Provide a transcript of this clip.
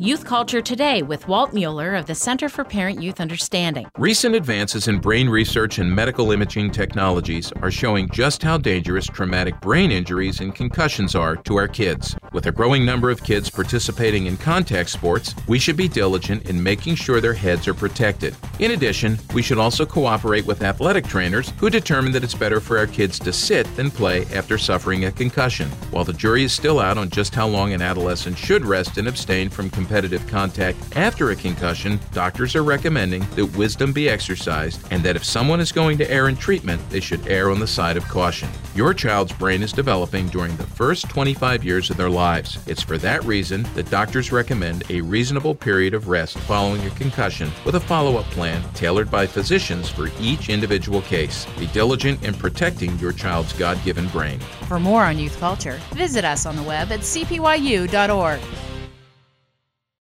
Youth Culture Today with Walt Mueller of the Center for Parent-Youth Understanding. Recent advances in brain research and medical imaging technologies are showing just how dangerous traumatic brain injuries and concussions are to our kids. With a growing number of kids participating in contact sports, we should be diligent in making sure their heads are protected. In addition, we should also cooperate with athletic trainers who determine that it's better for our kids to sit than play after suffering a concussion. While the jury is still out on just how long an adolescent should rest and abstain from competitive contact after a concussion, doctors are recommending that wisdom be exercised and that if someone is going to err in treatment, they should err on the side of caution. Your child's brain is developing during the first 25 years of their lives. It's for that reason that doctors recommend a reasonable period of rest following a concussion with a follow-up plan tailored by physicians for each individual case. Be diligent in protecting your child's God-given brain. For more on youth culture, visit us on the web at cpyu.org.